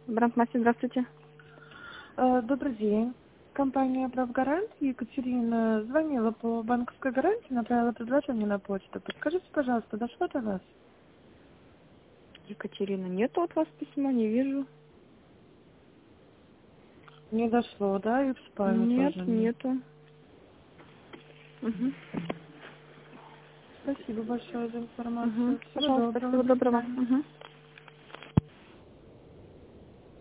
Брандмастер, здравствуйте. Добрый день. Компания «Правгарант». Екатерина звонила по банковской гарантии, направила предложение на почту. Подскажите, пожалуйста, дошло до вас? Екатерина, нету от вас письма, не вижу. Не дошло, да? И в спаме тоже Нет, нет. нету. Угу. Спасибо большое за Угу. информацию. Всего Пожалуйста, доброго. всего До доброго. свидания. Угу.